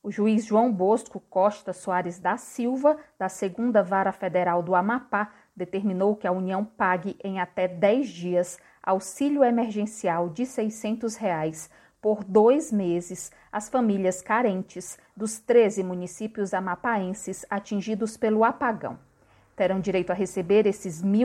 O juiz João Bosco Costa Soares da Silva, da 2ª Vara Federal do Amapá, determinou que a União pague em até 10 dias auxílio emergencial de R$ 600 por 2 meses às famílias carentes dos 13 municípios amapaenses atingidos pelo apagão. Terão direito a receber esses R$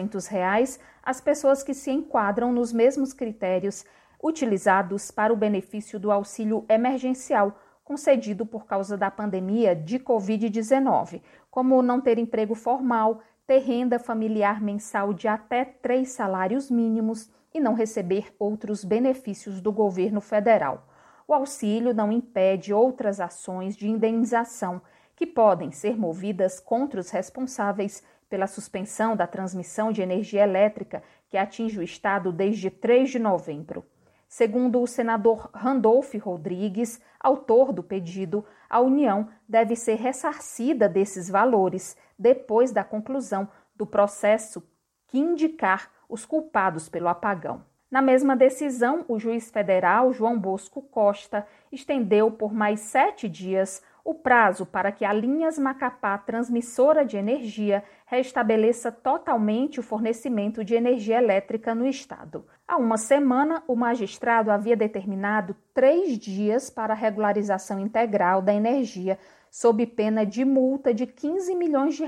1.200 as pessoas que se enquadram nos mesmos critérios utilizados para o benefício do auxílio emergencial concedido por causa da pandemia de Covid-19, como não ter emprego formal, ter renda familiar mensal de até 3 salários mínimos e não receber outros benefícios do governo federal. O auxílio não impede outras ações de indenização que podem ser movidas contra os responsáveis pela suspensão da transmissão de energia elétrica que atinge o estado desde 3 de novembro. Segundo o senador Randolph Rodrigues, autor do pedido, a União deve ser ressarcida desses valores depois da conclusão do processo que indicar os culpados pelo apagão. Na mesma decisão, o juiz federal João Bosco Costa estendeu por mais 7 dias o prazo para que a Linhas Macapá, transmissora de energia, restabeleça totalmente o fornecimento de energia elétrica no estado. Há uma semana, o magistrado havia determinado 3 dias para a regularização integral da energia, sob pena de multa de R$ 15 milhões.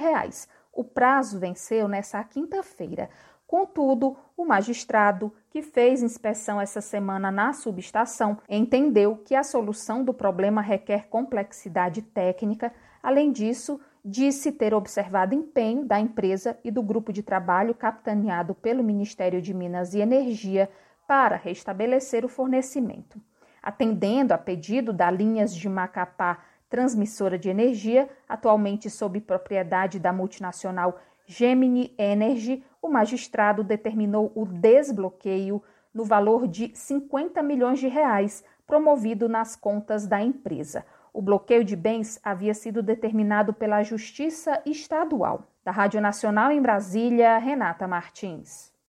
O prazo venceu nesta quinta-feira. Contudo, o magistrado, que fez inspeção essa semana na subestação, entendeu que a solução do problema requer complexidade técnica. Além disso, disse ter observado empenho da empresa e do grupo de trabalho capitaneado pelo Ministério de Minas e Energia para restabelecer o fornecimento. Atendendo a pedido da Linhas de Macapá, transmissora de energia, atualmente sob propriedade da multinacional Gemini Energy, o magistrado determinou o desbloqueio no valor de R$ 50 milhões, promovido nas contas da empresa. O bloqueio de bens havia sido determinado pela Justiça Estadual. Da Rádio Nacional em Brasília, Renata Martins.